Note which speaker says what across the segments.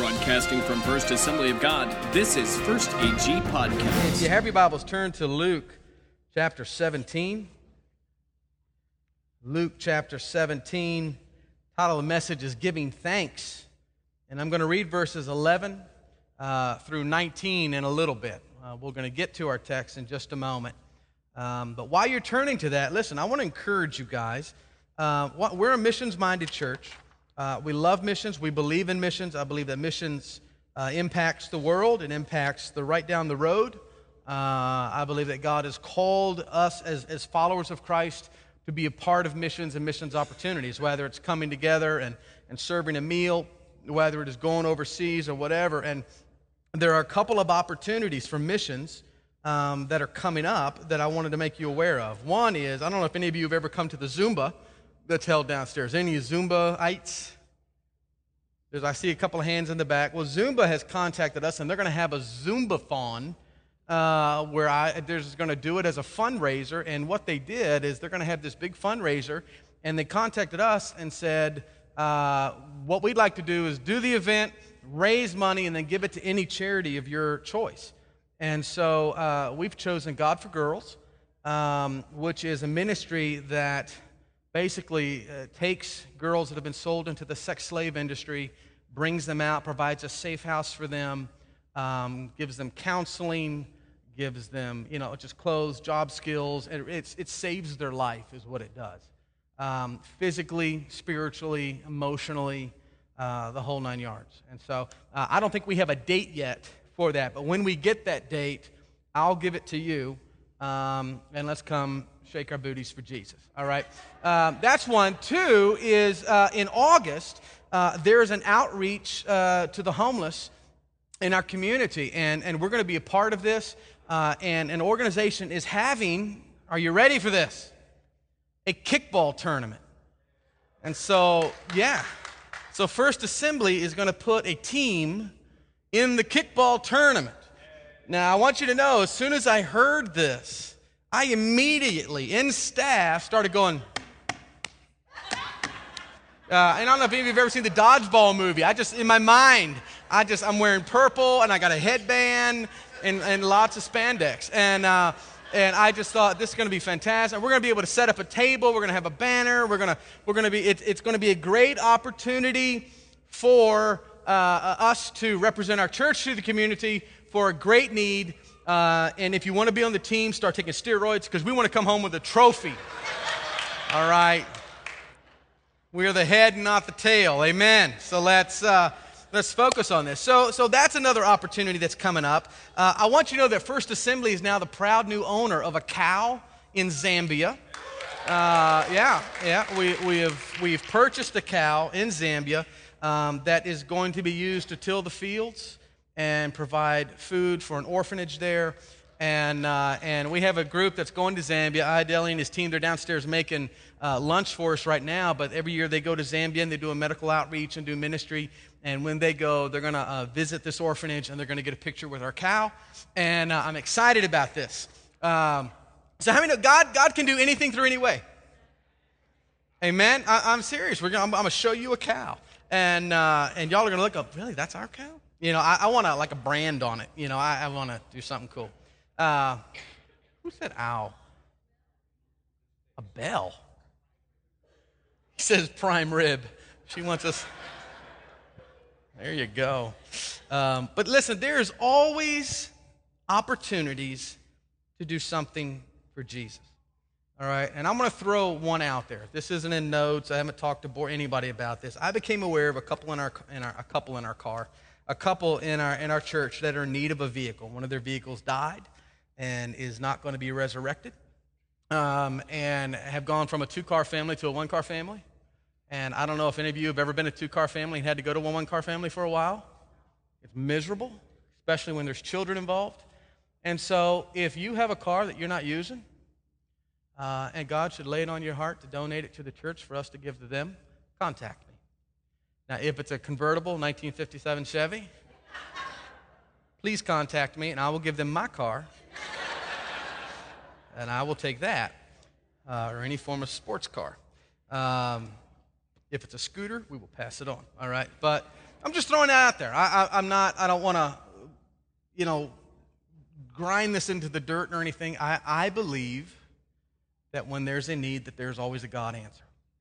Speaker 1: Broadcasting from First Assembly of God, this is First AG Podcast.
Speaker 2: If you have your Bibles, turn to Luke chapter 17. Luke chapter 17, title of the message is Giving Thanks. And I'm going to read verses 11 through 19 in a little bit. We're going to get to our text in just a moment. But while you're turning to that, listen, I want to encourage you guys. We're a missions-minded church. We love missions. We believe in missions. I believe that missions impacts the world. It impacts the right down the road. I believe that God has called us as followers of Christ to be a part of missions and missions opportunities, whether it's coming together and serving a meal, whether it is going overseas or whatever. And there are a couple of opportunities for missions that are coming up that I wanted to make you aware of. One is, I don't know if any of you have ever come to the Zumba that's held downstairs. Any Zumba-ites? I see a couple of hands in the back. Well, Zumba has contacted us, and they're going to have a Zumba-thon where they're just going to do it as a fundraiser. And what they did is they're going to have this big fundraiser, and they contacted us and said, what we'd like to do is do the event, raise money, and then give it to any charity of your choice. And so we've chosen God for Girls, which is a ministry that basically takes girls that have been sold into the sex slave industry, brings them out, provides a safe house for them, gives them counseling, gives them, just clothes, job skills. And it saves their life is what it does. Physically, spiritually, emotionally, the whole nine yards. And so I don't think we have a date yet for that. But when we get that date, I'll give it to you. And let's come shake our booties for Jesus, all right? That's one. Two is in August, there's an outreach to the homeless in our community, and we're going to be a part of this, and an organization is having, are you ready for this? A kickball tournament. And so, so First Assembly is going to put a team in the kickball tournament. Now, I want you to know, as soon as I heard this, I immediately, in staff, started going, and I don't know if any of you have ever seen the Dodgeball movie. In my mind, I'm wearing purple, and I got a headband, and lots of spandex. And I just thought, this is going to be fantastic. We're going to be able to set up a table. We're going to have a banner. It's going to be a great opportunity for us to represent our church to the community for a great need. And if you want to be on the team, start taking steroids because we want to come home with a trophy. All right. We are the head and not the tail. Amen. So let's focus on this. So that's another opportunity that's coming up. I want you to know that First Assembly is now the proud new owner of a cow in Zambia. We've purchased a cow in Zambia that is going to be used to till the fields and provide food for an orphanage there. And we have a group that's going to Zambia. Ideli and his team, they're downstairs making lunch for us right now, but every year they go to Zambia and they do a medical outreach and do ministry. And when they go, they're going to visit this orphanage and they're going to get a picture with our cow. And I'm excited about this. So how many know God can do anything through any way? Amen? I'm serious. I'm going to show you a cow. And y'all are going to look up, really, that's our cow? I want like a brand on it. I want to do something cool. Who said ow? A bell. He says prime rib. She wants us. There you go. But listen, there's always opportunities to do something for Jesus. All right, and I'm going to throw one out there. This isn't in notes. I haven't talked to anybody about this. I became aware of a couple in our church that are in need of a vehicle. One of their vehicles died and is not going to be resurrected, and have gone from a two-car family to a one-car family. And I don't know if any of you have ever been a two-car family and had to go to one-car family for a while. It's miserable, especially when there's children involved. And so if you have a car that you're not using, and God should lay it on your heart to donate it to the church for us to give to them, contact me. Now, if it's a convertible 1957 Chevy, please contact me, and I will give them my car, and I will take that, or any form of sports car. If it's a scooter, we will pass it on, all right? But I'm just throwing that out there. I don't want to, grind this into the dirt or anything. I believe that when there's a need, that there's always a God answer.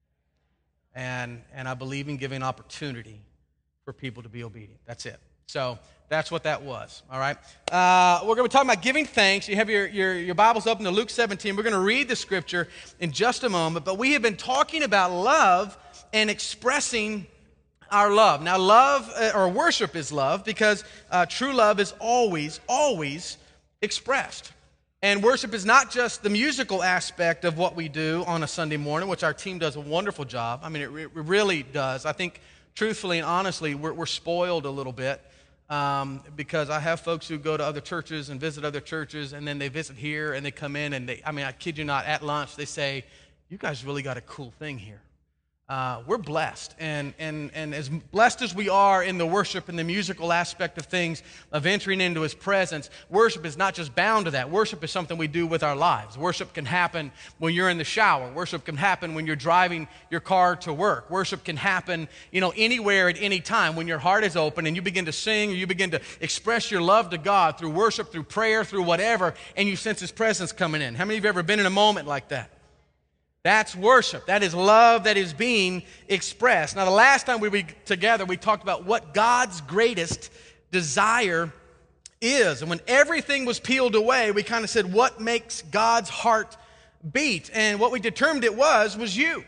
Speaker 2: And I believe in giving opportunity for people to be obedient. That's it. So that's what that was, all right? We're going to be talking about giving thanks. You have your Bibles open to Luke 17. We're going to read the scripture in just a moment, but we have been talking about love and expressing our love. Now, love, or worship is love, because true love is always, always expressed. And worship is not just the musical aspect of what we do on a Sunday morning, which our team does a wonderful job. I mean, it really does. I think, truthfully and honestly, we're spoiled a little bit because I have folks who go to other churches and visit other churches, and then they visit here, and they come in, and I kid you not, at lunch, they say, "You guys really got a cool thing here." We're blessed, and as blessed as we are in the worship and the musical aspect of things, of entering into His presence, worship is not just bound to that. Worship is something we do with our lives. Worship can happen when you're in the shower. Worship can happen when you're driving your car to work. Worship can happen, anywhere at any time when your heart is open and you begin to sing, or you begin to express your love to God through worship, through prayer, through whatever, and you sense His presence coming in. How many of you have ever been in a moment like that? That's worship. That is love that is being expressed. Now, the last time we were together, we talked about what God's greatest desire is. And when everything was peeled away, we kind of said, what makes God's heart beat? And what we determined it was you.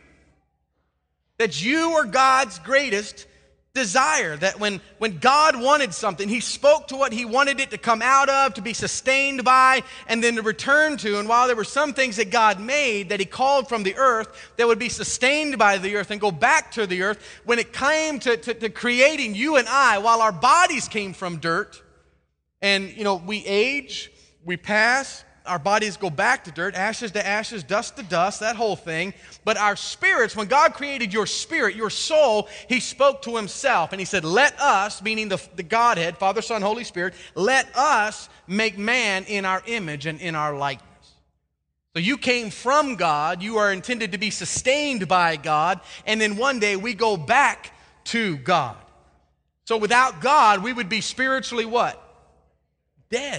Speaker 2: That you are God's greatest desire. That when God wanted something, He spoke to what He wanted it to come out of, to be sustained by, and then to return to. And while there were some things that God made that He called from the earth that would be sustained by the earth and go back to the earth, when it came to creating you and I, while our bodies came from dirt, and we age, we pass, our bodies go back to dirt, ashes to ashes, dust to dust, that whole thing. But our spirits, when God created your spirit, your soul, He spoke to Himself. And He said, let us, meaning the Godhead, Father, Son, Holy Spirit, let us make man in our image and in our likeness. So you came from God. You are intended to be sustained by God. And then one day we go back to God. So without God, we would be spiritually what? Dead.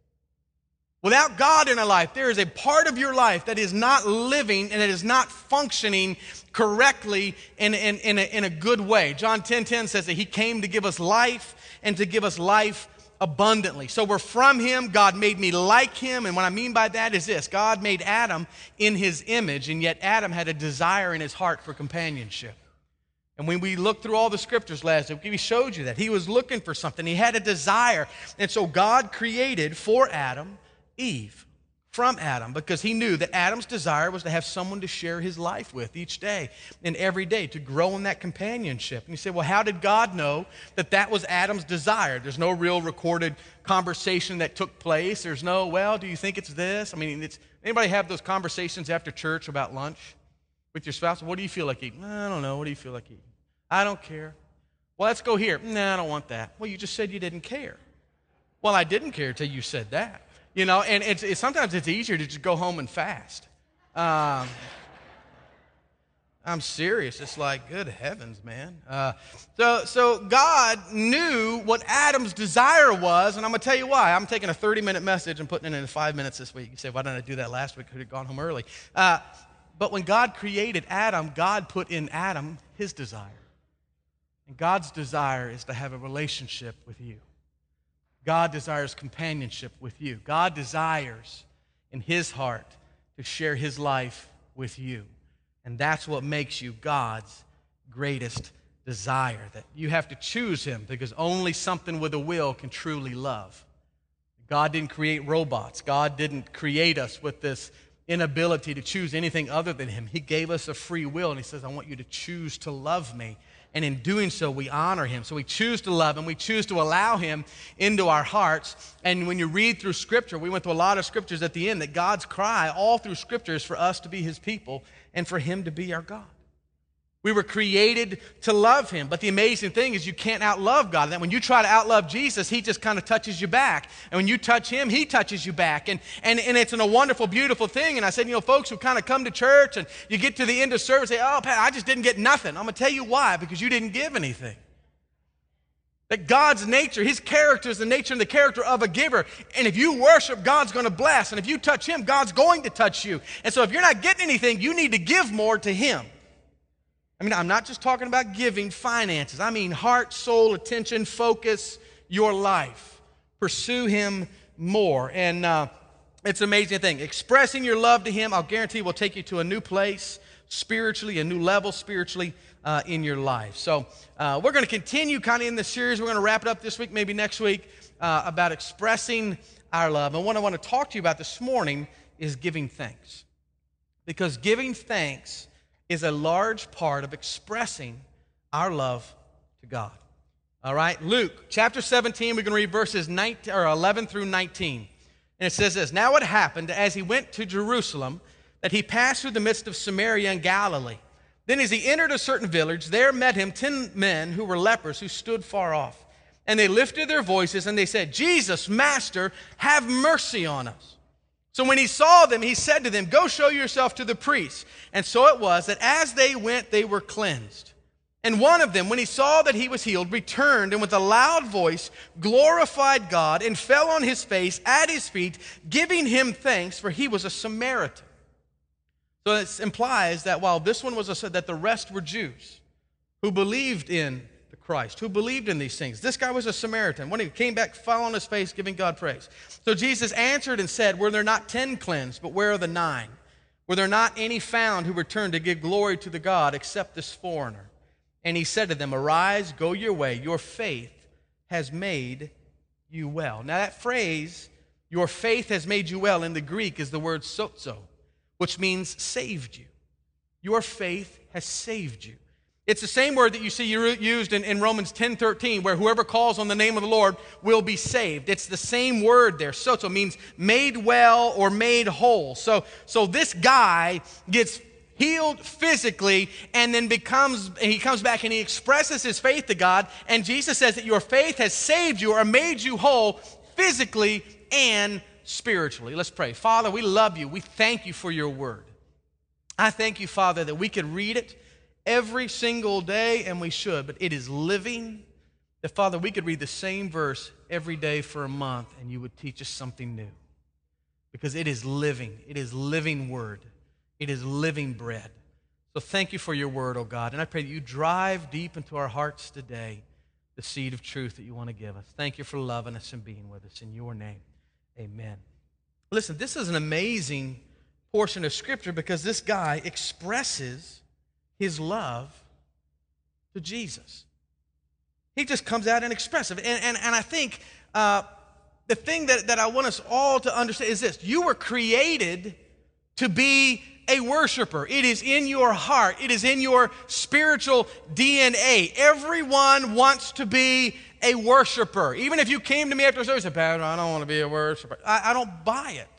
Speaker 2: Without God in our life, there is a part of your life that is not living and that is not functioning correctly in a good way. John 10:10 says that He came to give us life and to give us life abundantly. So we're from Him. God made me like Him. And what I mean by that is this. God made Adam in His image, and yet Adam had a desire in his heart for companionship. And when we looked through all the scriptures last week, we showed you that he was looking for something. He had a desire. And so God created for Adam Eve from Adam, because He knew that Adam's desire was to have someone to share his life with each day and every day, to grow in that companionship. And you say, well, how did God know that that was Adam's desire? There's no real recorded conversation that took place. There's no, well, do you think it's this? Anybody have those conversations after church about lunch with your spouse? What do you feel like eating? I don't know. What do you feel like eating? I don't care. Well, let's go here. No, I don't want that. Well, you just said you didn't care. Well, I didn't care until you said that. And sometimes it's easier to just go home and fast. I'm serious. It's like, good heavens, man. So God knew what Adam's desire was, and I'm going to tell you why. I'm taking a 30-minute message and putting it in 5 minutes this week. You say, why didn't I do that last week? Could have gone home early. But when God created Adam, God put in Adam His desire. And God's desire is to have a relationship with you. God desires companionship with you. God desires in His heart to share His life with you. And that's what makes you God's greatest desire, that you have to choose Him, because only something with a will can truly love. God didn't create robots. God didn't create us with this inability to choose anything other than Him. He gave us a free will, and He says, I want you to choose to love me. And in doing so, we honor Him. So we choose to love Him. We choose to allow Him into our hearts. And when you read through Scripture, we went through a lot of Scriptures at the end, that God's cry all through Scripture is for us to be His people and for Him to be our God. We were created to love Him. But the amazing thing is you can't outlove God. That when you try to outlove Jesus, He just kind of touches you back. And when you touch Him, He touches you back. And it's a wonderful, beautiful thing. And I said, folks who kind of come to church and you get to the end of service, say, oh, Pat, I just didn't get nothing. I'm going to tell you why, because you didn't give anything. That God's nature, his character is the nature and the character of a giver. And if you worship, God's going to bless. And if you touch him, God's going to touch you. And so if you're not getting anything, you need to give more to him. I mean, I'm not just talking about giving finances. I mean heart, soul, attention, focus, your life. Pursue him more. And it's an amazing thing. Expressing your love to him, I'll guarantee, will take you to a new place spiritually, a new level spiritually in your life. So we're going to continue kind of in this series. We're going to wrap it up this week, maybe next week, about expressing our love. And what I want to talk to you about this morning is giving thanks. Because giving thanks is a large part of expressing our love to God. All right, Luke chapter 17, we're going to read verses 11 through 19. And it says this, "Now it happened as he went to Jerusalem that he passed through the midst of Samaria and Galilee. Then as he entered a certain village, there met him 10 men who were lepers who stood far off. And they lifted their voices and they said, 'Jesus, Master, have mercy on us.' So when he saw them, he said to them, 'Go show yourself to the priests.' And so it was that as they went, they were cleansed. And one of them, when he saw that he was healed, returned and with a loud voice glorified God and fell on his face at his feet, giving him thanks, for he was a Samaritan." So it implies that while this one was that the rest were Jews who believed in the Christ, who believed in these things. This guy was a Samaritan. When he came back, fell on his face, giving God praise. So Jesus answered and said, "Were there not 10 cleansed, but where are the 9? Were there not any found who returned to give glory to the God except this foreigner?" And he said to them, "Arise, go your way. Your faith has made you well." Now that phrase, "your faith has made you well," in the Greek is the word sozo, which means saved you. Your faith has saved you. It's the same word that you see used in Romans 10:13, where whoever calls on the name of the Lord will be saved. It's the same word there. Sozo means made well or made whole. So this guy gets healed physically and then he comes back and he expresses his faith to God. And Jesus says that your faith has saved you or made you whole physically and spiritually. Let's pray. Father, we love you. We thank you for your word. I thank you, Father, that we could read it every single day, and we should, but it is living. That, Father, we could read the same verse every day for a month, and you would teach us something new. Because it is living. It is living word. It is living bread. So thank you for your word, oh God, and I pray that you drive deep into our hearts today the seed of truth that you want to give us. Thank you for loving us and being with us. In your name. Amen. Listen, this is an amazing portion of Scripture because this guy expresses his love to Jesus. He just comes out and expresses it. And I think the thing that I want us all to understand is this. You were created to be a worshiper. It is in your heart. It is in your spiritual DNA. Everyone wants to be a worshiper. Even if you came to me after service and said, "Pastor, I don't want to be a worshiper." I don't buy it.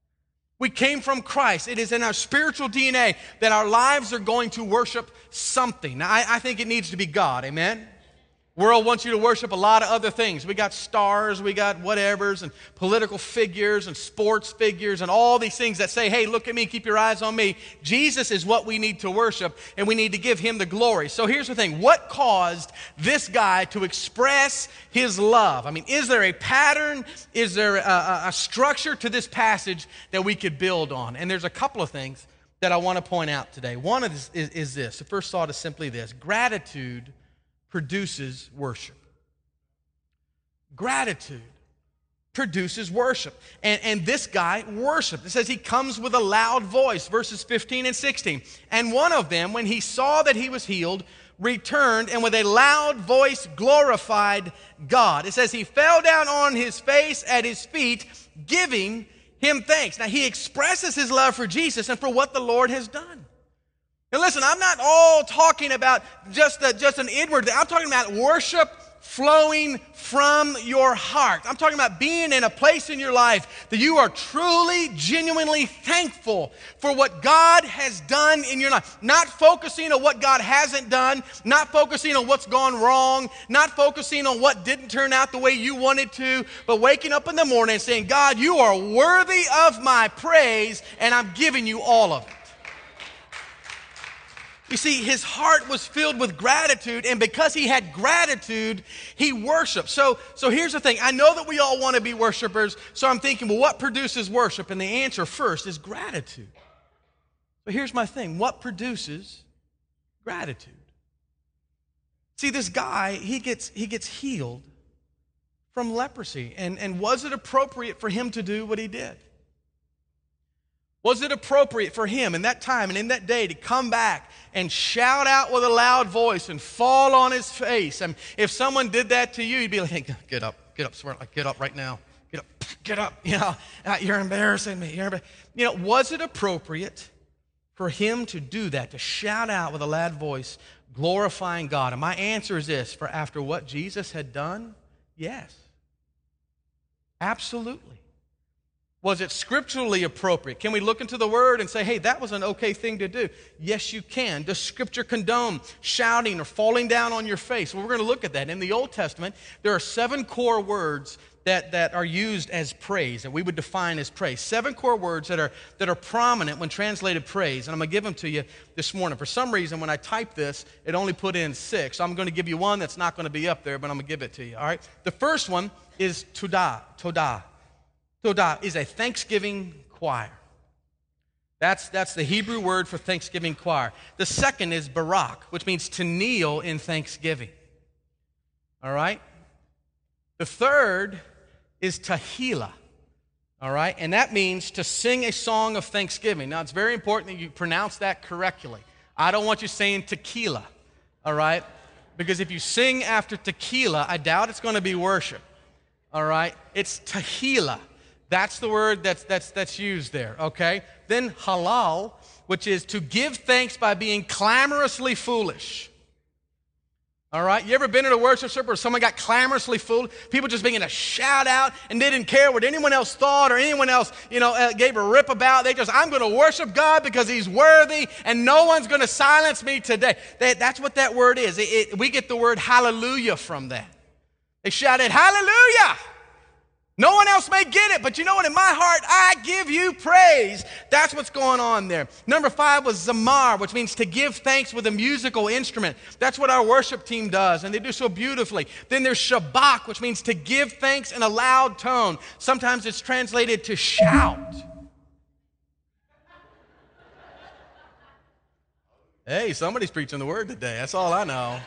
Speaker 2: We came from Christ. It is in our spiritual DNA that our lives are going to worship something. Now, I think it needs to be God. Amen? World wants you to worship a lot of other things. We got stars, we got whatevers, and political figures, and sports figures, and all these things that say, "Hey, look at me, keep your eyes on me." Jesus is what we need to worship, and we need to give him the glory. So here's the thing. What caused this guy to express his love? I mean, is there a pattern? Is there a structure to this passage that we could build on? And there's a couple of things that I want to point out today. One is this. The first thought is simply this. Gratitude produces worship. Gratitude produces worship. And this guy worshiped. It says he comes with a loud voice, verses 15 and 16. And one of them, when he saw that he was healed, returned and with a loud voice glorified God. It says he fell down on his face at his feet, giving him thanks. Now he expresses his love for Jesus and for what the Lord has done. And listen, I'm not all talking about just an inward thing. I'm talking about worship flowing from your heart. I'm talking about being in a place in your life that you are truly, genuinely thankful for what God has done in your life. Not focusing on what God hasn't done, not focusing on what's gone wrong, not focusing on what didn't turn out the way you wanted to, but waking up in the morning and saying, "God, you are worthy of my praise, and I'm giving you all of it." You see, his heart was filled with gratitude, and because he had gratitude, he worshiped. So here's the thing. I know that we all want to be worshipers, so I'm thinking, well, what produces worship? And the answer first is gratitude. But here's my thing. What produces gratitude? See, this guy, he gets healed from leprosy. And was it appropriate for him to do what he did? Was it appropriate for him in that time and in that day to come back and shout out with a loud voice and fall on his face? And if someone did that to you, you'd be like, hey, get up, swear, like, get up right now. Get up, you're embarrassing me. Was it appropriate for him to do that, to shout out with a loud voice, glorifying God? And my answer is this, for after what Jesus had done, yes. Absolutely. Was it scripturally appropriate? Can we look into the Word and say, hey, that was an okay thing to do? Yes, you can. Does Scripture condone shouting or falling down on your face? Well, we're going to look at that. In the Old Testament, there are 7 core words that are used as praise, that we would define as praise. 7 core words that are prominent when translated praise, and I'm going to give them to you this morning. For some reason, when I type this, it only put in 6. So I'm going to give you one that's not going to be up there, but I'm going to give it to you, all right? The first one is todah. Todah is a thanksgiving choir. That's the Hebrew word for thanksgiving choir. The second is barak, which means to kneel in thanksgiving. All right? The third is tahila. All right? And that means to sing a song of thanksgiving. Now, it's very important that you pronounce that correctly. I don't want you saying tequila. All right? Because if you sing after tequila, I doubt it's going to be worship. All right? It's tahila. That's the word that's used there, okay? Then halal, which is to give thanks by being clamorously foolish. All right? You ever been in a worship service where someone got clamorously foolish? People just began to shout out and they didn't care what anyone else thought or anyone else, gave a rip about. I'm going to worship God because He's worthy and no one's going to silence me today. That's what that word is. We get the word hallelujah from that. They shouted, hallelujah! No one else may get it, but you know what? In my heart, I give you praise. That's what's going on there. Number 5 was zamar, which means to give thanks with a musical instrument. That's what our worship team does, and they do so beautifully. Then there's shabach, which means to give thanks in a loud tone. Sometimes it's translated to shout. Hey, somebody's preaching the word today. That's all I know.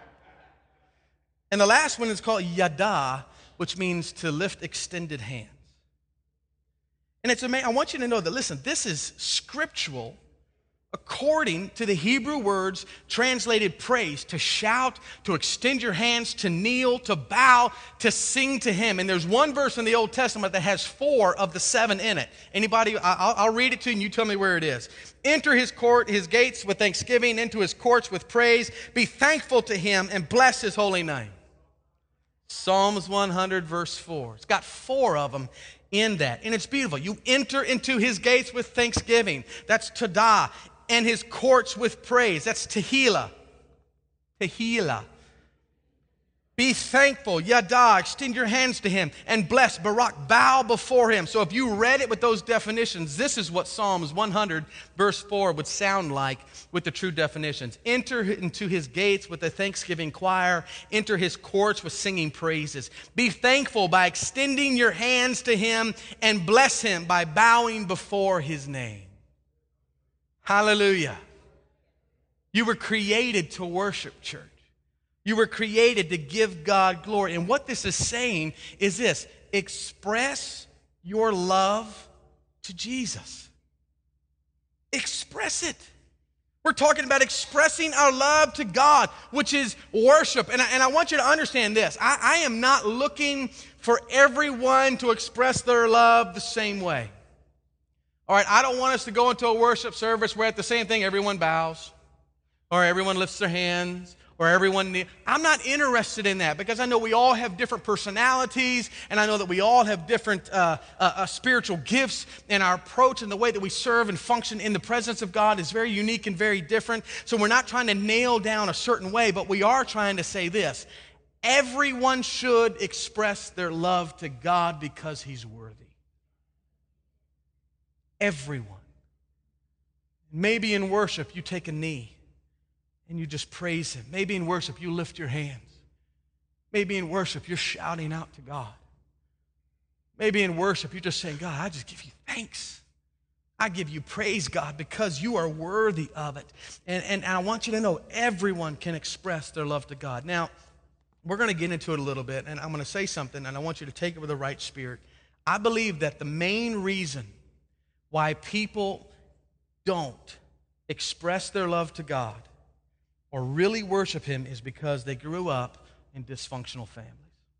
Speaker 2: And the last one is called yada, which means to lift extended hands. And it's amazing. I want you to know that, listen, this is scriptural according to the Hebrew words translated praise, to shout, to extend your hands, to kneel, to bow, to sing to Him. And there's one verse in the Old Testament that has 4 of the 7 in it. Anybody? I'll read it to you and you tell me where it is. Enter His gates with thanksgiving, into His courts with praise. Be thankful to Him and bless His holy name. Psalms 100, verse 4. It's got 4 of them in that. And it's beautiful. You enter into His gates with thanksgiving. That's todah. And His courts with praise. That's tehillah. Tehillah. Be thankful, yada, extend your hands to Him, and bless, barak, bow before Him. So if you read it with those definitions, this is what Psalms 100, verse 4 would sound like with the true definitions. Enter into His gates with a thanksgiving choir. Enter His courts with singing praises. Be thankful by extending your hands to Him, and bless Him by bowing before His name. Hallelujah. You were created to worship, church. You were created to give God glory. And what this is saying is this: express your love to Jesus. Express it. We're talking about expressing our love to God, which is worship. And I want you to understand this. I am not looking for everyone to express their love the same way. All right, I don't want us to go into a worship service where at the same thing everyone bows or everyone lifts their hands. Or I'm not interested in that, because I know we all have different personalities, and I know that we all have different spiritual gifts, and our approach and the way that we serve and function in the presence of God is very unique and very different. So we're not trying to nail down a certain way, but we are trying to say this: everyone should express their love to God because He's worthy. Everyone. Maybe in worship you take a knee. and you just praise him. Maybe in worship you lift your hands. Maybe in worship you're shouting out to God. Maybe in worship you're just saying, God, I just give you thanks. I give you praise, God, because you are worthy of it. And I want you to know everyone can express their love to God. Now, we're going to get into it a little bit, and I'm going to say something, and I want you to take it with the right spirit. I believe that the main reason why people don't express their love to God or really worship him is because they grew up in dysfunctional families.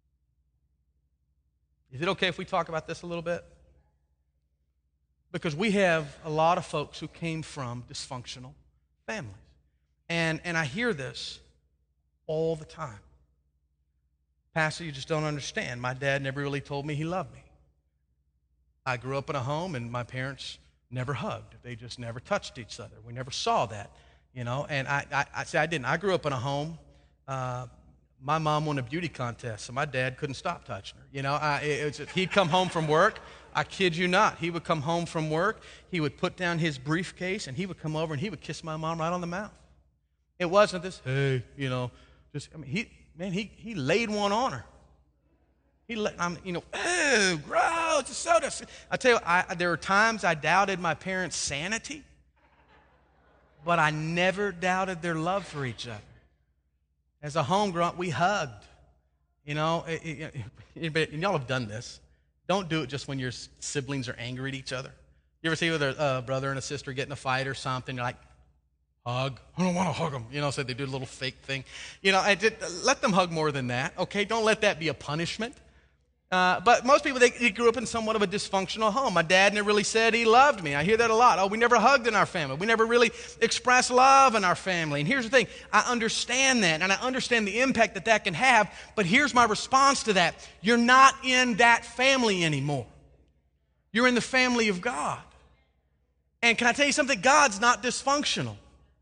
Speaker 2: Is it okay if we talk about this a little bit? Because we have a lot of folks who came from dysfunctional families. And I hear this all the time. Pastor, you just don't understand. My dad never really told me he loved me. I grew up in a home and my parents never hugged. They just never touched each other. We never saw that, and I say I didn't. I grew up in a home. My mom won a beauty contest, so my dad couldn't stop touching her. He'd come home from work. I kid you not. He would come home from work. He would put down his briefcase, and he would come over, and he would kiss my mom right on the mouth. It wasn't this, hey, he laid one on her. Oh, gross, it's so disgusting. I tell you, there were times I doubted my parents' sanity, but I never doubted their love for each other. As a home grown up, we hugged. And y'all have done this. Don't do it just when your siblings are angry at each other. You ever see with a brother and a sister get in a fight or something, you're like, hug. I don't want to hug them. So they do a little fake thing. Let them hug more than that, okay? Don't let that be a punishment. But most people, they grew up in somewhat of a dysfunctional home. My dad never really said he loved me. I hear that a lot. Oh, we never hugged in our family. We never really expressed love in our family. And here's the thing. I understand that, and I understand the impact that that can have, but here's my response to that. You're not in that family anymore. You're in the family of God. And can I tell you something? God's not dysfunctional.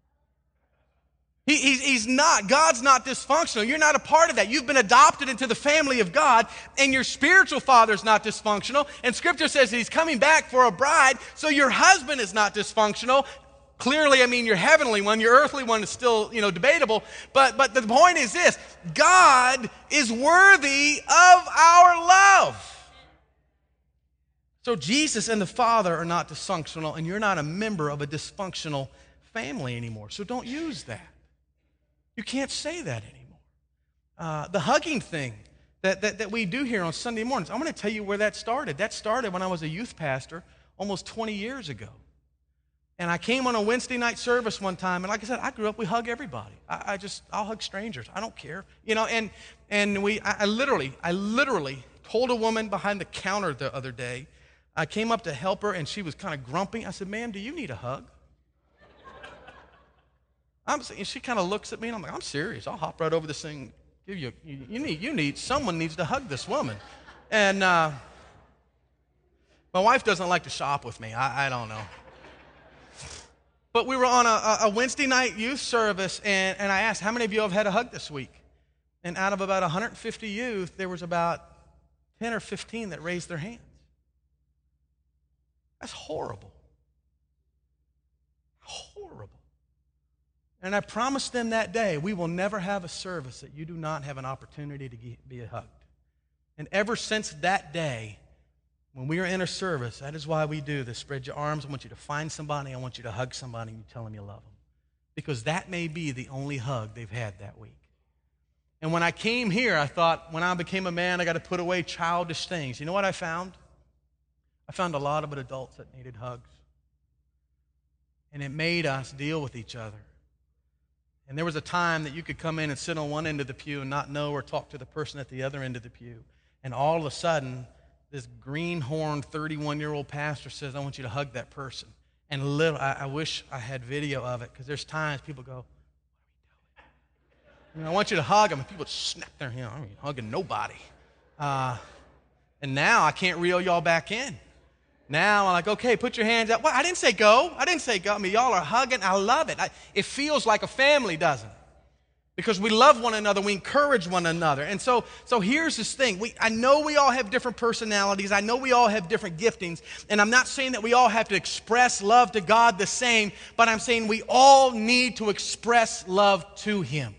Speaker 2: He's not. God's not dysfunctional. You're not a part of that. You've been adopted into the family of God, and your spiritual father's not dysfunctional. And Scripture says that he's coming back for a bride, so your husband is not dysfunctional. Clearly, your heavenly one, your earthly one is still, debatable. But the point is this: God is worthy of our love. So Jesus and the Father are not dysfunctional, and you're not a member of a dysfunctional family anymore. So don't use that. You can't say that anymore. The hugging thing that we do here on Sunday mornings, I'm going to tell you where that started. That started when I was a youth pastor almost 20 years ago. And I came on a Wednesday night service one time, and like I said, I grew up, we hug everybody. I'll hug strangers. I don't care. And I literally told a woman behind the counter the other day, I came up to help her, and she was kind of grumpy. I said, ma'am, do you need a hug? She kind of looks at me, and I'm like, I'm serious. I'll hop right over this thing. Someone needs to hug this woman. And my wife doesn't like to shop with me. I don't know. But we were on a Wednesday night youth service, and I asked, how many of you have had a hug this week? And out of about 150 youth, there was about 10 or 15 that raised their hands. That's horrible. Horrible. And I promised them that day, we will never have a service that you do not have an opportunity to be hugged. And ever since that day, when we are in a service, that is why we do this. Spread your arms. I want you to find somebody. I want you to hug somebody, and you tell them you love them. Because that may be the only hug they've had that week. And when I came here, I thought, when I became a man, I got to put away childish things. You know what I found? I found a lot of adults that needed hugs. And it made us deal with each other. And there was a time that you could come in and sit on one end of the pew and not know or talk to the person at the other end of the pew. And all of a sudden, this greenhorn 31-year-old pastor says, I want you to hug that person. And I wish I had video of it, because there's times people go, what are we doing? I want you to hug them. And people snap their hand. I ain't hugging nobody. And now I can't reel y'all back in. Now I'm like, okay, put your hands up. Well, I didn't say go. Y'all are hugging. I love it. It feels like a family, doesn't it? Because we love one another, we encourage one another. And so here's this thing. I know we all have different personalities. I know we all have different giftings. And I'm not saying that we all have to express love to God the same, but I'm saying we all need to express love to Him.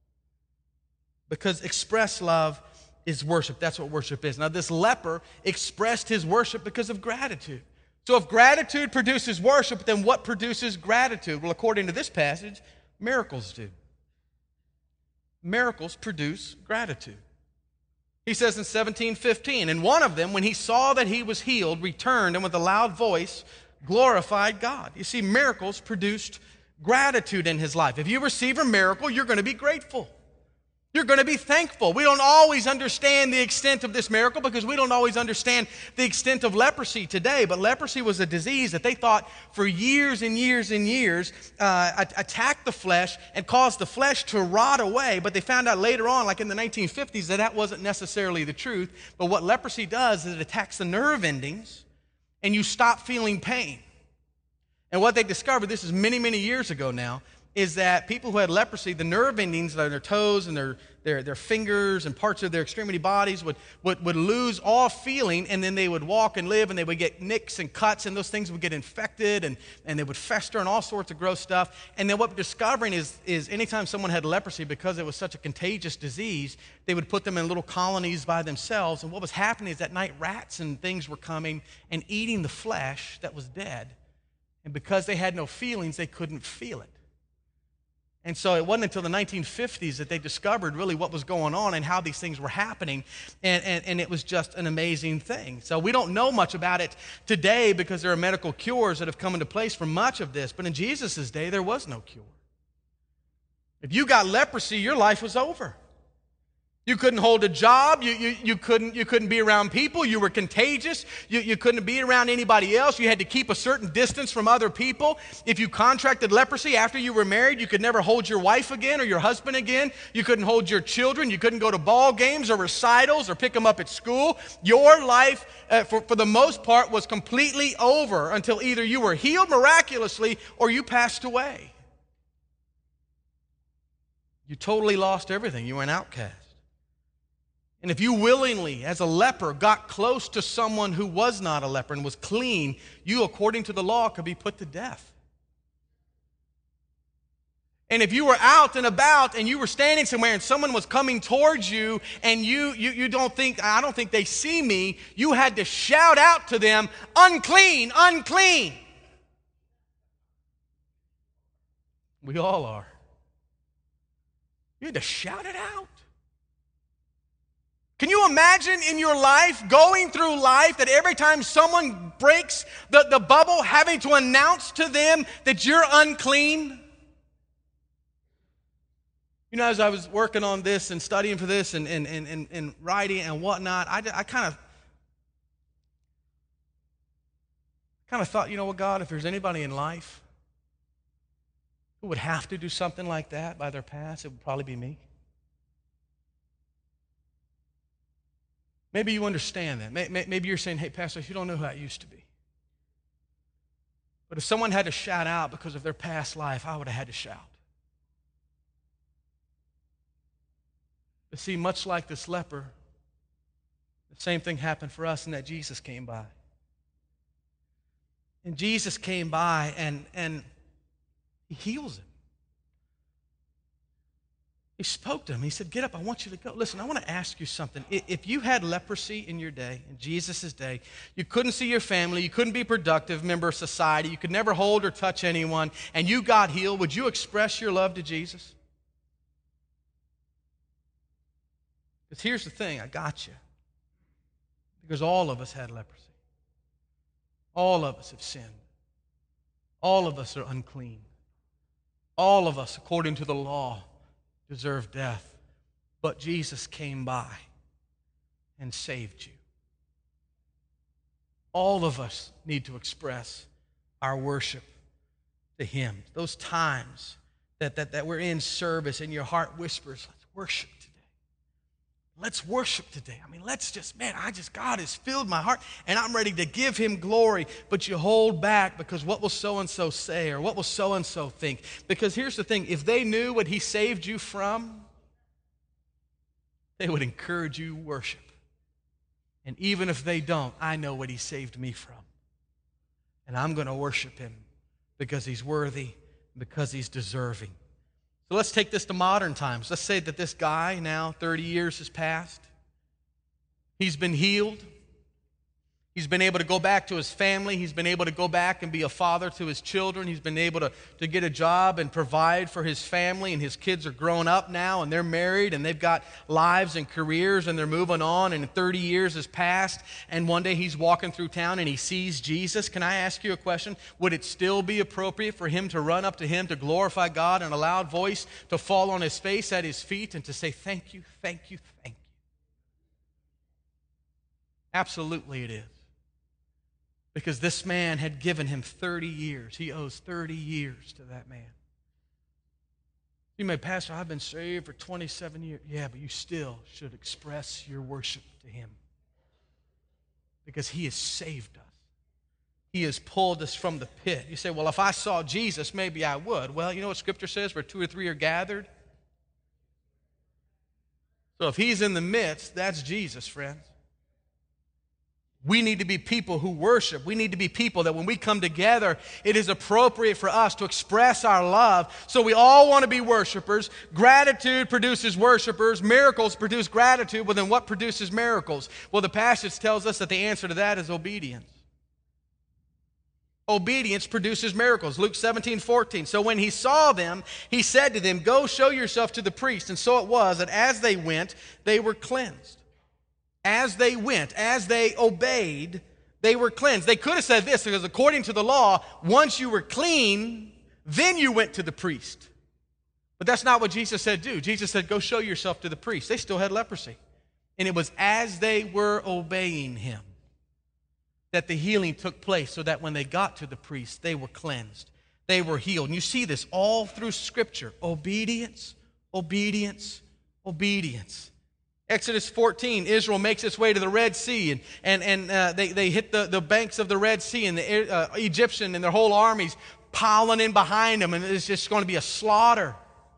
Speaker 2: Because express love is worship. That's what worship is. Now, this leper expressed his worship because of gratitude. So if gratitude produces worship, then what produces gratitude? Well, according to this passage, miracles do. Miracles produce gratitude. He says in 17:15, and one of them, when he saw that he was healed, returned and with a loud voice glorified God. You see, miracles produced gratitude in his life. If you receive a miracle, you're going to be grateful. You're going to be thankful. We don't always understand the extent of this miracle because we don't always understand the extent of leprosy today. But leprosy was a disease that they thought for years and years and years attacked the flesh and caused the flesh to rot away. But they found out later on, like in the 1950s, that wasn't necessarily the truth. But what leprosy does is it attacks the nerve endings and you stop feeling pain. And what they discovered, this is many, many years ago now, is that people who had leprosy, the nerve endings of their toes and their fingers and parts of their extremity bodies would lose all feeling, and then they would walk and live, and they would get nicks and cuts, and those things would get infected, and they would fester and all sorts of gross stuff. And then what we're discovering is anytime someone had leprosy, because it was such a contagious disease, they would put them in little colonies by themselves, and what was happening is at night rats and things were coming and eating the flesh that was dead, and because they had no feelings, they couldn't feel it. And so it wasn't until the 1950s that they discovered really what was going on and how these things were happening, and it was just an amazing thing. So we don't know much about it today because there are medical cures that have come into place for much of this, but in Jesus' day, there was no cure. If you got leprosy, your life was over. You couldn't hold a job. You couldn't be around people. You were contagious. You couldn't be around anybody else. You had to keep a certain distance from other people. If you contracted leprosy after you were married, you could never hold your wife again or your husband again. You couldn't hold your children. You couldn't go to ball games or recitals or pick them up at school. Your life, for the most part, was completely over until either you were healed miraculously or you passed away. You totally lost everything. You were an outcast. And if you willingly, as a leper, got close to someone who was not a leper and was clean, you, according to the law, could be put to death. And if you were out and about and you were standing somewhere and someone was coming towards you and you don't think, I don't think they see me, you had to shout out to them, unclean, unclean. We all are. You had to shout it out. Can you imagine in your life, going through life, that every time someone breaks the bubble, having to announce to them that you're unclean? You know, as I was working on this and studying for this and writing and whatnot, I kind of thought, you know what, God, if there's anybody in life who would have to do something like that by their past, it would probably be me. Maybe you understand that. Maybe you're saying, hey, Pastor, you don't know who I used to be. But if someone had to shout out because of their past life, I would have had to shout. But see, much like this leper, the same thing happened for us in that Jesus came by. And Jesus came by and He heals him. He spoke to him. He said, get up, I want you to go. Listen, I want to ask you something. If you had leprosy in your day, in Jesus' day, you couldn't see your family, you couldn't be a productive member of society, you could never hold or touch anyone, and you got healed, would you express your love to Jesus? Because here's the thing, I got you. Because all of us had leprosy. All of us have sinned. All of us are unclean. All of us, according to the law, deserve death. But Jesus came by and saved you. All of us need to express our worship to Him. Those times that we're in service and your heart whispers, let's worship today. Let's worship today. I mean, God has filled my heart, and I'm ready to give him glory. But you hold back because what will so-and-so say, or what will so-and-so think? Because here's the thing, if they knew what he saved you from, they would encourage you to worship. And even if they don't, I know what he saved me from. And I'm going to worship him because he's worthy, because he's deserving. So let's take this to modern times. Let's say that this guy now, 30 years has passed. He's been healed. He's been able to go back to his family. He's been able to go back and be a father to his children. He's been able to get a job and provide for his family. And his kids are grown up now, and they're married, and they've got lives and careers, and they're moving on. And 30 years has passed, and one day he's walking through town, and he sees Jesus. Can I ask you a question? Would it still be appropriate for him to run up to him, to glorify God in a loud voice, to fall on his face at his feet, and to say, thank you, thank you, thank you? Absolutely it is. Because this man had given him 30 years. He owes 30 years to that man. You may, Pastor, I've been saved for 27 years. Yeah, but you still should express your worship to him. Because he has saved us. He has pulled us from the pit. You say, well, if I saw Jesus, maybe I would. Well, you know what Scripture says? Where 2 or 3 are gathered. So if he's in the midst, that's Jesus, friends. We need to be people who worship. We need to be people that when we come together, it is appropriate for us to express our love. So we all want to be worshipers. Gratitude produces worshipers. Miracles produce gratitude. Well, then what produces miracles? Well, the passage tells us that the answer to that is obedience. Obedience produces miracles. Luke 17:14. So when he saw them, he said to them, go show yourself to the priest. And so it was that as they went, they were cleansed. As they went, as they obeyed, they were cleansed. They could have said this, because according to the law, once you were clean, then you went to the priest. But that's not what Jesus said do. Jesus said, go show yourself to the priest. They still had leprosy. And it was as they were obeying him that the healing took place, so that when they got to the priest, they were cleansed. They were healed. And you see this all through Scripture. Obedience, obedience, obedience. Exodus 14, Israel makes its way to the Red Sea, and they hit the banks of the Red Sea, and the Egyptian and their whole armies piling in behind them, and it's just going to be a slaughter.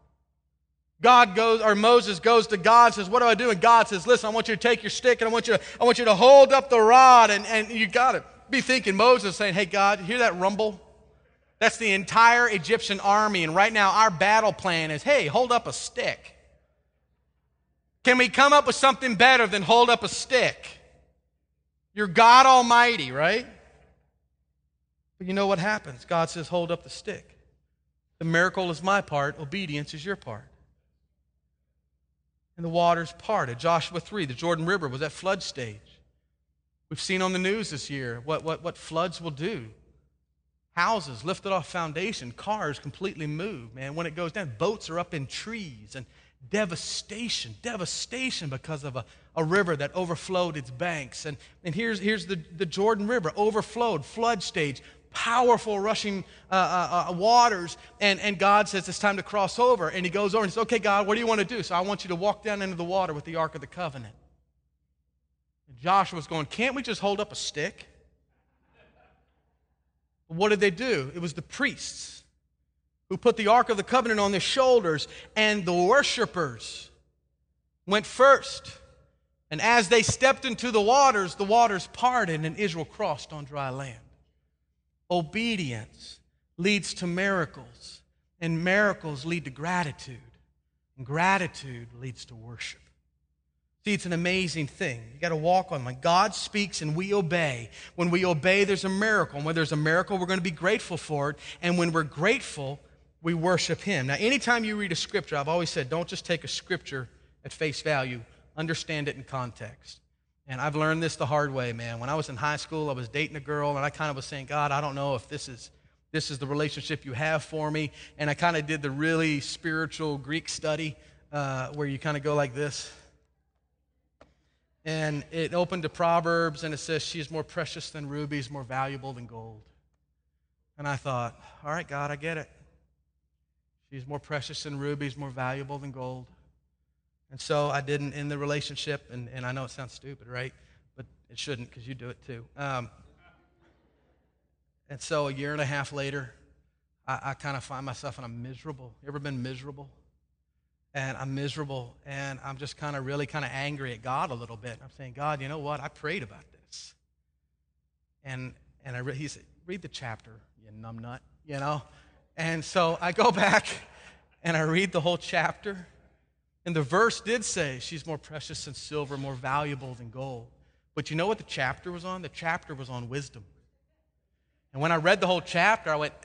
Speaker 2: Moses goes to God and says, what do I do? And God says, listen, I want you to take your stick, and I want you to hold up the rod, and you got to be thinking, Moses saying, hey, God, you hear that rumble? That's the entire Egyptian army, and right now our battle plan is, hey, hold up a stick. Can we come up with something better than hold up a stick? You're God Almighty, right? But you know what happens? God says, hold up the stick. The miracle is my part. Obedience is your part. And the waters parted. Joshua 3, the Jordan River was at flood stage. We've seen on the news this year what floods will do. Houses lifted off foundation. Cars completely moved, man. When it goes down, boats are up in trees, and devastation because of a river that overflowed its banks. And here's the Jordan River, overflowed, flood stage, powerful rushing waters. And God says it's time to cross over. And he goes over and says, okay, God, what do you want to do? So I want you to walk down into the water with the Ark of the Covenant. And Joshua's going, can't we just hold up a stick? What did they do? It was the priests who put the Ark of the Covenant on their shoulders, and the worshipers went first. And as they stepped into the waters parted, and Israel crossed on dry land. Obedience leads to miracles, and miracles lead to gratitude, and gratitude leads to worship. See, it's an amazing thing. You got to walk on. When God speaks and we obey, when we obey, there's a miracle. And when there's a miracle, we're going to be grateful for it. And when we're grateful, we worship him. Now, anytime you read a scripture, I've always said, don't just take a scripture at face value. Understand it in context. And I've learned this the hard way, man. When I was in high school, I was dating a girl, and I kind of was saying, God, I don't know if this is the relationship you have for me. And I kind of did the really spiritual Greek study where you kind of go like this. And it opened to Proverbs, and it says, she is more precious than rubies, more valuable than gold. And I thought, all right, God, I get it. She's more precious than rubies, more valuable than gold. And so I didn't end the relationship, and I know it sounds stupid, right? But it shouldn't, because you do it too. And so a year and a half later, I kind of find myself, and I'm miserable. You ever been miserable? And I'm miserable, and I'm just really angry at God a little bit. I'm saying, God, you know what? I prayed about this. And he said, read the chapter, you numbnut, you know? And so I go back, and I read the whole chapter. And the verse did say, she's more precious than silver, more valuable than gold. But you know what the chapter was on? The chapter was on wisdom. And when I read the whole chapter, I went,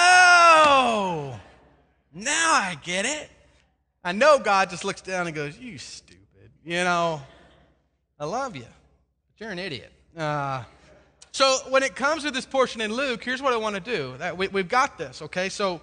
Speaker 2: oh, now I get it. I know God just looks down and goes, you stupid. You know, I love you, but you're an idiot. So when it comes to this portion in Luke, here's what I want to do. We've got this, okay? So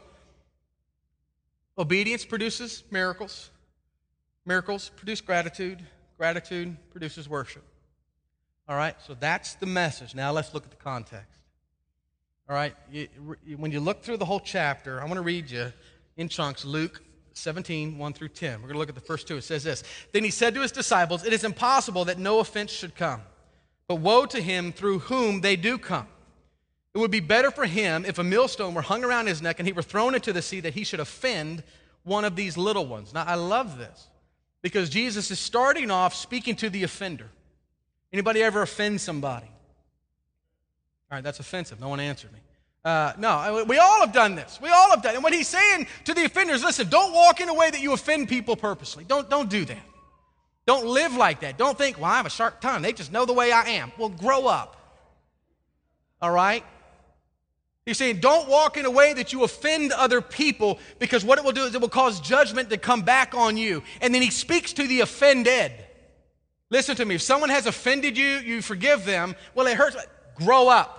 Speaker 2: obedience produces miracles. Miracles produce gratitude. Gratitude produces worship. All right, so that's the message. Now let's look at the context. All right, when you look through the whole chapter, I want to read you in chunks Luke 17, 1 through 10. We're going to look at the first two. It says this. Then he said to his disciples, it is impossible that no offense should come, but woe to him through whom they do come. It would be better for him if a millstone were hung around his neck and he were thrown into the sea, that he should offend one of these little ones. Now, I love this, because Jesus is starting off speaking to the offender. Anybody ever offend somebody? All right, that's offensive. No one answered me. No, we all have done this. We all have done it. And what he's saying to the offenders, listen, don't walk in a way that you offend people purposely. Don't do that. Don't live like that. Don't think, well, I have a sharp tongue. They just know the way I am. Well, grow up. All right? He's saying don't walk in a way that you offend other people, because what it will do is it will cause judgment to come back on you. And then he speaks to the offended. Listen to me. If someone has offended you, you forgive them. Well, it hurts. Grow up.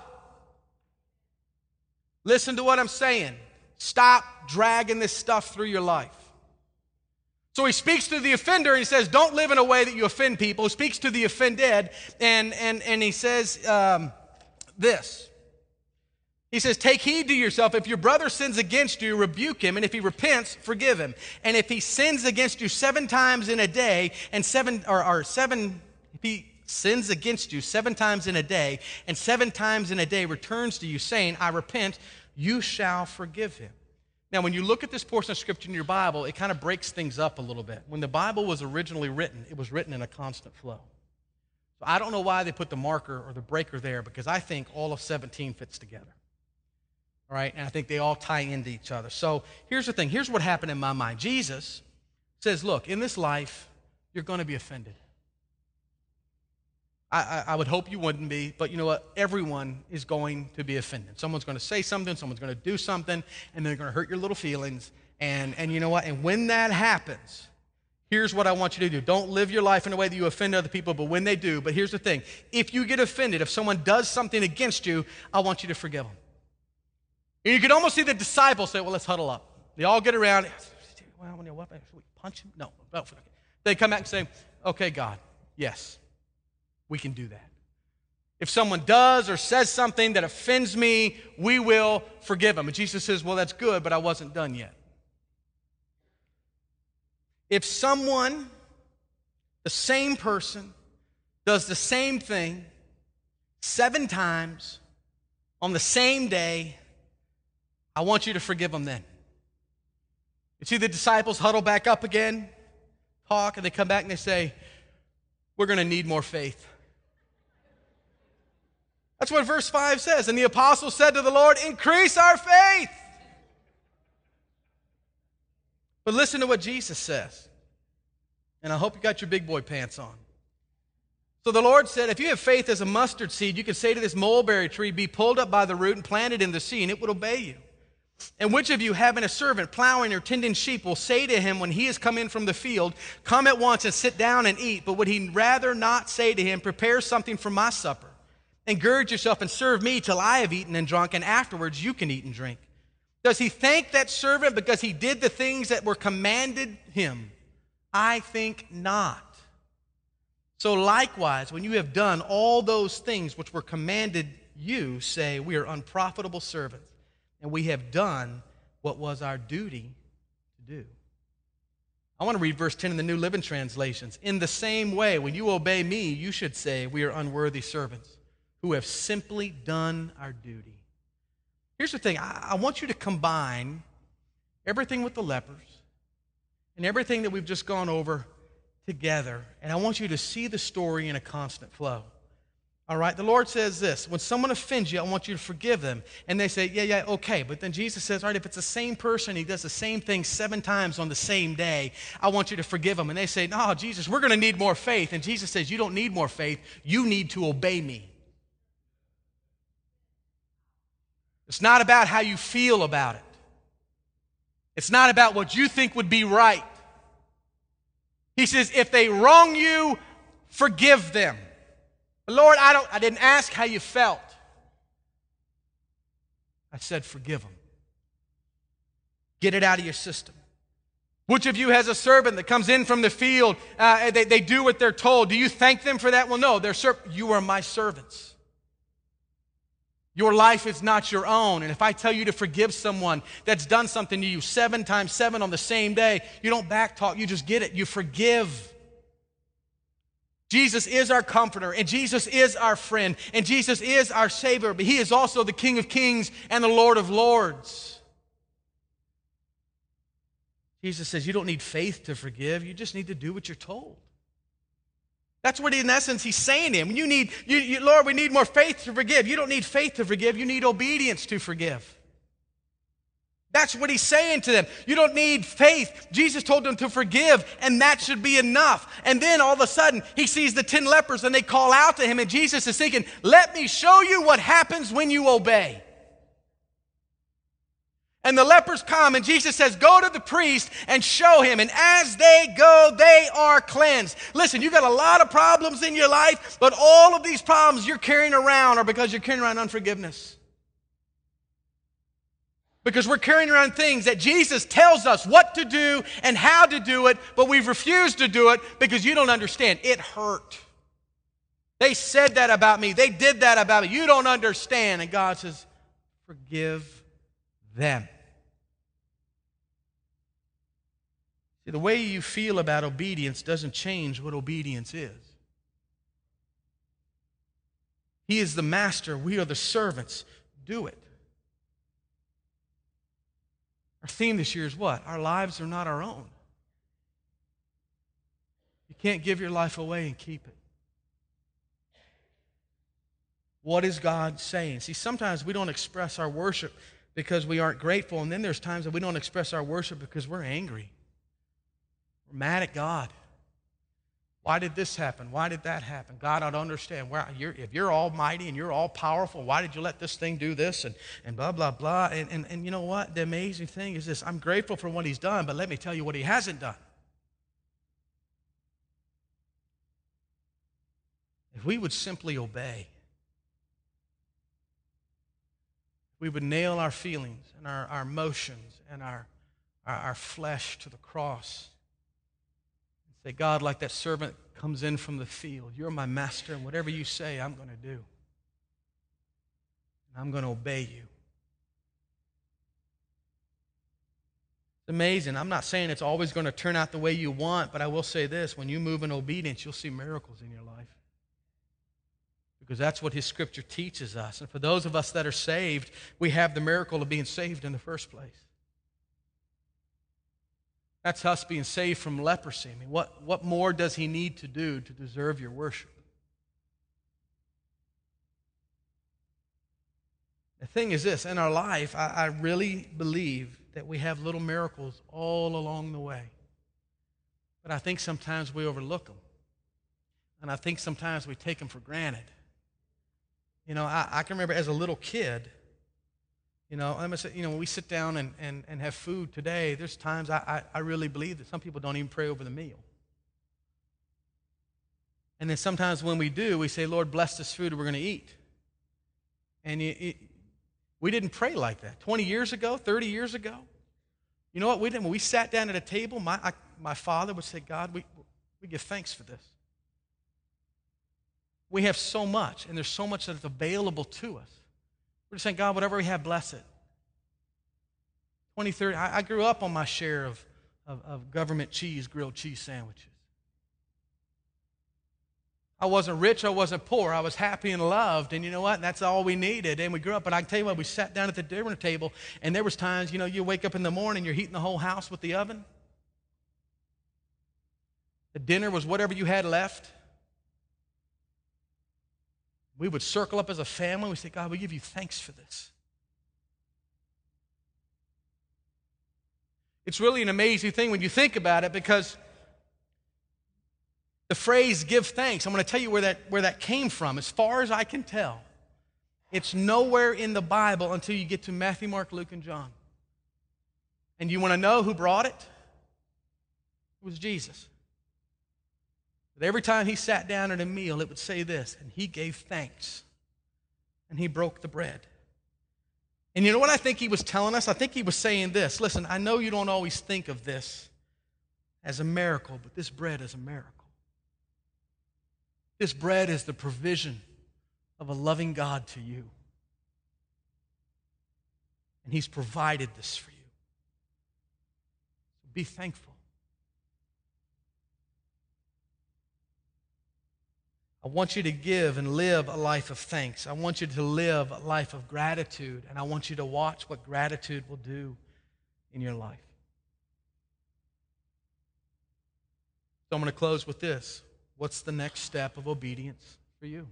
Speaker 2: Listen to what I'm saying. Stop dragging this stuff through your life. So he speaks to the offender and he says, don't live in a way that you offend people. He speaks to the offended and he says this. He says, take heed to yourself. If your brother sins against you, rebuke him. And if he repents, forgive him. And if he sins against you 7 times in a day, if he sins against you 7 times in a day, and 7 times in a day returns to you saying, I repent, you shall forgive him. Now, when you look at this portion of Scripture in your Bible, it kind of breaks things up a little bit. When the Bible was originally written, it was written in a constant flow. So I don't know why they put the marker or the breaker there, because I think all of 17 fits together. All right, and I think they all tie into each other. So here's the thing. Here's what happened in my mind. Jesus says, look, in this life, you're going to be offended. I would hope you wouldn't be, but you know what? Everyone is going to be offended. Someone's going to say something, someone's going to do something, and they're going to hurt your little feelings. And you know what? And when that happens, here's what I want you to do. Don't live your life in a way that you offend other people, but when they do, but here's the thing. If you get offended, if someone does something against you, I want you to forgive them. And you can almost see the disciples say, well, let's huddle up. They all get around. Well, what? Should we punch him? No. They come back and say, okay, God, yes. We can do that. If someone does or says something that offends me, we will forgive them. And Jesus says, well, that's good, but I wasn't done yet. If someone, the same person, does the same thing 7 times on the same day, I want you to forgive them then. You see the disciples huddle back up again, talk, and they come back and they say, we're going to need more faith. That's what verse 5 says. And the apostles said to the Lord, increase our faith. But listen to what Jesus says. And I hope you got your big boy pants on. So the Lord said, if you have faith as a mustard seed, you can say to this mulberry tree, be pulled up by the root and planted in the sea, and it would obey you. And which of you, having a servant plowing or tending sheep, will say to him when he has come in from the field, come at once and sit down and eat? But would he rather not say to him, prepare something for my supper, and gird yourself and serve me till I have eaten and drunk, and afterwards you can eat and drink? Does he thank that servant because he did the things that were commanded him? I think not. So likewise, when you have done all those things which were commanded you, say, we are unprofitable servants, and we have done what was our duty to do. I want to read verse 10 in the New Living Translations. In the same way, when you obey me, you should say, we are unworthy servants who have simply done our duty. Here's the thing. I want you to combine everything with the lepers and everything that we've just gone over together, and I want you to see the story in a constant flow. All right, the Lord says this: when someone offends you, I want you to forgive them. And they say, yeah, okay. But then Jesus says, all right, if it's the same person, he does the same thing 7 times on the same day, I want you to forgive him. And they say, no, Jesus, we're going to need more faith. And Jesus says, you don't need more faith. You need to obey me. It's not about how you feel about it. It's not about what you think would be right. He says, if they wrong you, forgive them. Lord, I didn't ask how you felt. I said, forgive them. Get it out of your system. Which of you has a servant that comes in from the field? They do what they're told. Do you thank them for that? Well, no, you are my servants. Your life is not your own. And if I tell you to forgive someone that's done something to you 7 times 7 on the same day, you don't backtalk, you just get it. You forgive. Jesus is our comforter, and Jesus is our friend, and Jesus is our Savior, but he is also the King of Kings and the Lord of Lords. Jesus says you don't need faith to forgive, you just need to do what you're told. That's what in essence he's saying to him. Lord, we need more faith to forgive. You don't need faith to forgive, you need obedience to forgive. That's what he's saying to them. You don't need faith. Jesus told them to forgive, and that should be enough. And then all of a sudden, he sees the 10 lepers, and they call out to him, and Jesus is thinking, let me show you what happens when you obey. And the lepers come, and Jesus says, go to the priest and show him. And as they go, they are cleansed. Listen, you've got a lot of problems in your life, but all of these problems you're carrying around are because you're carrying around unforgiveness. Because we're carrying around things that Jesus tells us what to do and how to do it, but we've refused to do it because you don't understand. It hurt. They said that about me. They did that about me. You don't understand. And God says, forgive them. See, the way you feel about obedience doesn't change what obedience is. He is the master. We are the servants. Do it. Our theme this year is what? Our lives are not our own. You can't give your life away and keep it. What is God saying? See, sometimes we don't express our worship because we aren't grateful, and then there's times that we don't express our worship because we're angry. We're mad at God. Why did this happen? Why did that happen? God, I don't understand. If you're almighty and you're all powerful, why did you let this thing do this? And blah, blah, blah. And you know what? The amazing thing is this. I'm grateful for what he's done, but let me tell you what he hasn't done. If we would simply obey, we would nail our feelings and our emotions and our flesh to the cross. Say, God, like that servant comes in from the field, you're my master, and whatever you say, I'm going to do. And I'm going to obey you. It's amazing. I'm not saying it's always going to turn out the way you want, but I will say this. When you move in obedience, you'll see miracles in your life. Because that's what his scripture teaches us. And for those of us that are saved, we have the miracle of being saved in the first place. That's us being saved from leprosy. I mean, what more does he need to do to deserve your worship? The thing is this, in our life, I really believe that we have little miracles all along the way. But I think sometimes we overlook them. And I think sometimes we take them for granted. You know, I can remember as a little kid, when we sit down and have food today, there's times I really believe that some people don't even pray over the meal. And then sometimes when we do, we say, Lord, bless this food we're going to eat. And we didn't pray like that. 20 years ago, 30 years ago, you know what we did? When we sat down at a table, my father would say, God, we give thanks for this. We have so much, and there's so much that is available to us. We're just saying, God, whatever we have, bless it. 20, 30, I grew up on my share of government cheese, grilled cheese sandwiches. I wasn't rich, I wasn't poor. I was happy and loved, and you know what? That's all we needed. And we grew up, and I can tell you what, we sat down at the dinner table, and there was times, you wake up in the morning, you're heating the whole house with the oven. The dinner was whatever you had left. We would circle up as a family. We say, God, we give you thanks for this. It's really an amazing thing when you think about it, because the phrase give thanks, I'm going to tell you where that came from. As far as I can tell, it's nowhere in the Bible until you get to Matthew, Mark, Luke, and John. And you want to know who brought it? It was Jesus. But every time he sat down at a meal, it would say this, and he gave thanks, and he broke the bread. And you know what I think he was telling us? I think he was saying this. Listen, I know you don't always think of this as a miracle, but this bread is a miracle. This bread is the provision of a loving God to you. And he's provided this for you. So be thankful. I want you to give and live a life of thanks. I want you to live a life of gratitude, and I want you to watch what gratitude will do in your life. So I'm going to close with this. What's the next step of obedience for you?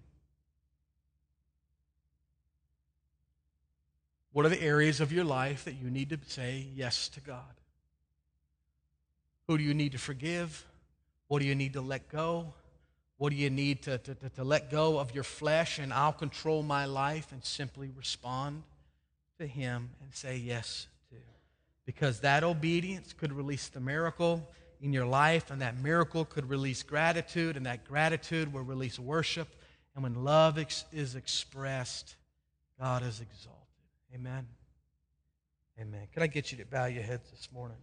Speaker 2: What are the areas of your life that you need to say yes to God? Who do you need to forgive? What do you need to let go? What do you need to let go of your flesh, and I'll control my life and simply respond to him and say yes to? Because that obedience could release the miracle in your life, and that miracle could release gratitude, and that gratitude will release worship. And when love is expressed, God is exalted. Amen. Amen. Can I get you to bow your heads this morning?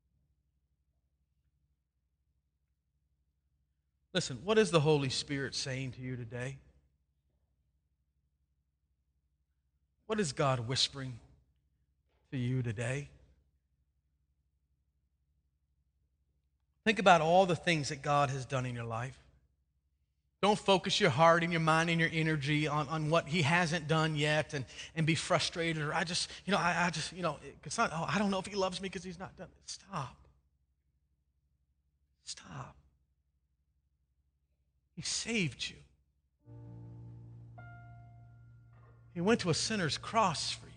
Speaker 2: Listen, what is the Holy Spirit saying to you today? What is God whispering to you today? Think about all the things that God has done in your life. Don't focus your heart and your mind and your energy on what he hasn't done yet and be frustrated, or I don't know if he loves me because he's not done it. Stop. Stop. He saved you. He went to a sinner's cross for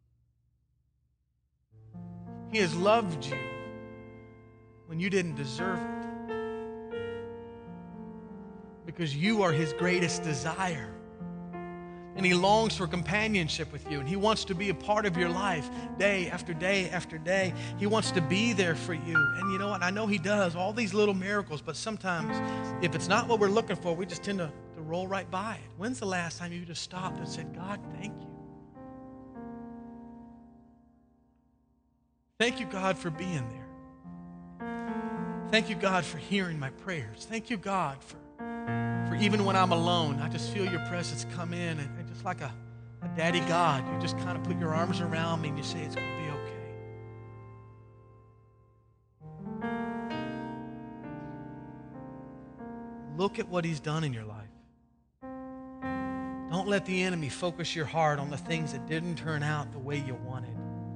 Speaker 2: you. He has loved you when you didn't deserve it, because you are his greatest desire. And he longs for companionship with you, and he wants to be a part of your life day after day after day. He wants to be there for you. And you know what? I know he does all these little miracles, but sometimes if it's not what we're looking for, we just tend to roll right by it. When's the last time you just stopped and said, God, thank you? Thank you, God, for being there. Thank you, God, for hearing my prayers. Thank you, God, for even when I'm alone, I just feel your presence come in, and just like a daddy God, you just kind of put your arms around me and you say, it's going to be okay. Look at what he's done in your life. Don't let the enemy focus your heart on the things that didn't turn out the way you wanted.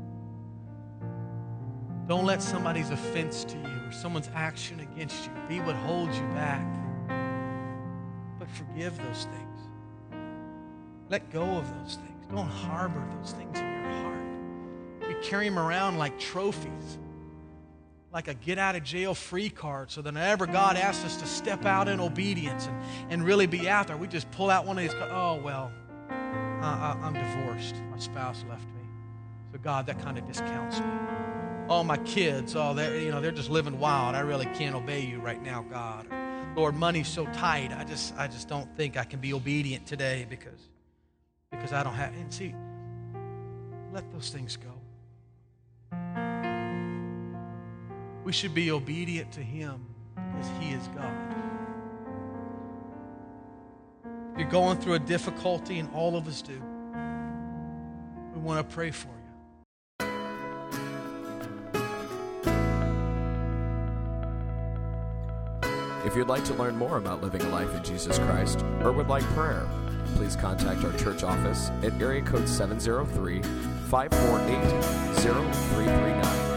Speaker 2: Don't let somebody's offense to you or someone's action against you be what holds you back. But forgive those things. Let go of those things. Don't harbor those things in your heart. You carry them around like trophies, like a get-out-of-jail-free card, so that whenever God asks us to step out in obedience and really be out there, we just pull out one of these cards. Oh, well, I'm divorced. My spouse left me. So, God, that kind of discounts me. Oh, my kids, they're just living wild. I really can't obey you right now, God. Lord, money's so tight. I just don't think I can be obedient today because I don't have. And see, let those things go. We should be obedient to him because he is God. If you're going through a difficulty, and all of us do, we want to pray for you.
Speaker 3: If you'd like to learn more about living a life in Jesus Christ or would like prayer, please contact our church office at area code 703-548-0339.